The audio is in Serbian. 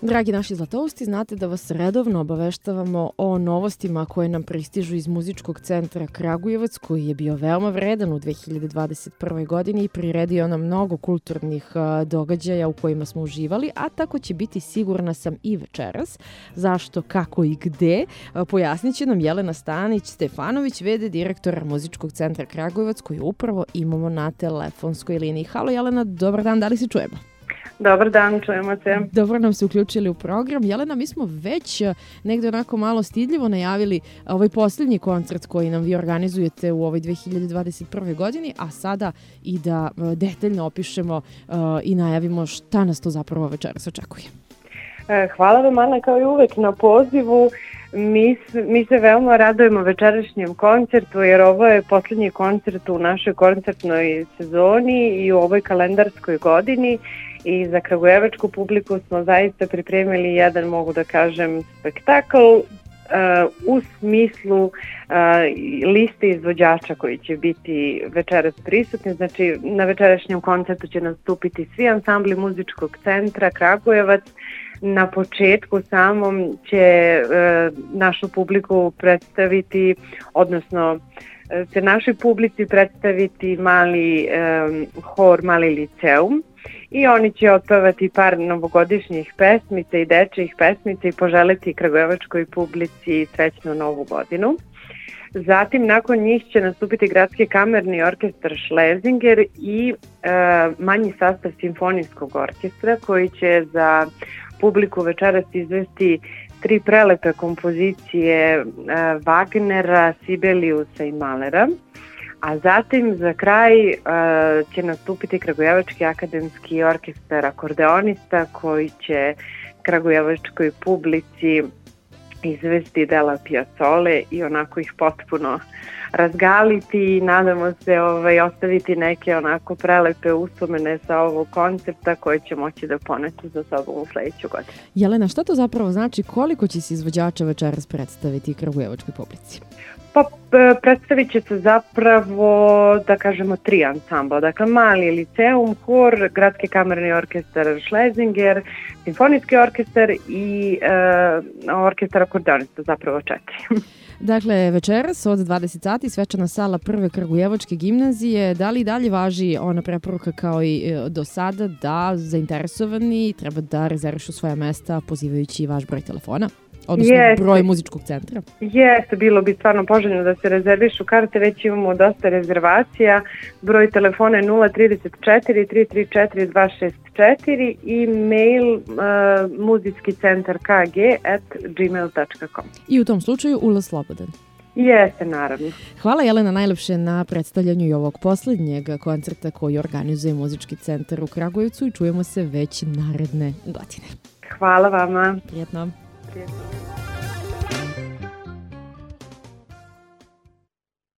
Dragi naši zlatousti, znate da vas redovno obaveštavamo o novostima koje nam pristižu iz Muzičkog centra Kragujevac, koji je bio veoma vredan u 2021. godini i priredio nam mnogo kulturnih događaja u kojima smo uživali, a tako će biti, sigurna sam, i večeras. Zašto, kako i gde, pojasnit će nam Jelena Stanić-Stefanović, v.d. direktora Muzičkog centra Kragujevac, koju upravo imamo na telefonskoj liniji. Halo Jelena, dobar dan, da li se čujemo? Dobar dan, čujemo se. Dobro nam se uključili u program. Jelena, mi smo već negde onako malo stidljivo najavili ovaj posljednji koncert koji nam vi organizujete u ovoj 2021. godini, a sada i da detaljno opišemo i najavimo šta nas to zapravo večeras očekuje. Hvala vam, Ana, kao i uvek na pozivu. Mi se veoma radujemo večerašnjem koncertu, jer ovo je posljednji koncert u našoj koncertnoj sezoni i u ovoj kalendarskoj godini. I za kragujevačku publiku smo zaista pripremili jedan, mogu da kažem, spektakl u smislu liste izvođača koji će biti večeras prisutni. Znači, na večerašnjem koncertu će nastupiti svi ansambli Muzičkog centra Kragujevac. Na početku samom će našu publiku predstaviti, odnosno će našoj publici predstaviti mali hor, mali liceum. I oni će otpevati par novogodišnjih pesmica i dečjih pesmica i poželiti kragujevačkoj publici srećnu novu godinu. Zatim, nakon njih će nastupiti Gradski kamerni orkestar Schlesinger i manji sastav simfonijskog orkestra koji će za publiku večeras izvesti 3 prelepe kompozicije Wagnera, Sibeliusa i Mahlera. A zatim za kraj će nastupiti Kragujevački akademski orkestar akordeonista koji će kragujevačkoj publici izvesti dela Piazzole i onako ih potpuno razgaliti i nadamo se ostaviti neke onako prelepe uspomene sa ovog koncerta koje će moći da ponesu za sobom u sledeću godinu. Jelena, šta to zapravo znači, koliko će se izvođača večeras predstaviti kragujevačkoj publici? Pa predstavit će se zapravo, da kažemo, 3 ansambla. Dakle, mali liceum, hor, Gradski kamerni orkestar Schlesinger, simfonijski orkestar i orkestar akordeonista, zapravo 4. Dakle, večeras od 20 sati svečana sala Prve Kragujevačke gimnazije. Da li dalje važi ona preporuka kao i do sada da zainteresovani treba da rezervišu svoja mesta pozivajući vaš broj telefona? Odnosno broj Muzičkog centra? Jeste, bilo bi stvarno poželjno da se rezervišu karte, već imamo dosta rezervacija. Broj telefona je 034 334 264 i mail muzickicentarkg@gmail.com. I u tom slučaju ulaz slobodan. Jeste, naravno. Hvala Jelena najlepše na predstavljanju i ovog posljednjeg koncerta koji organizuje Muzički centar u Kragujevcu i čujemo se već naredne godine. Hvala vama. Prijetno. Prijetno.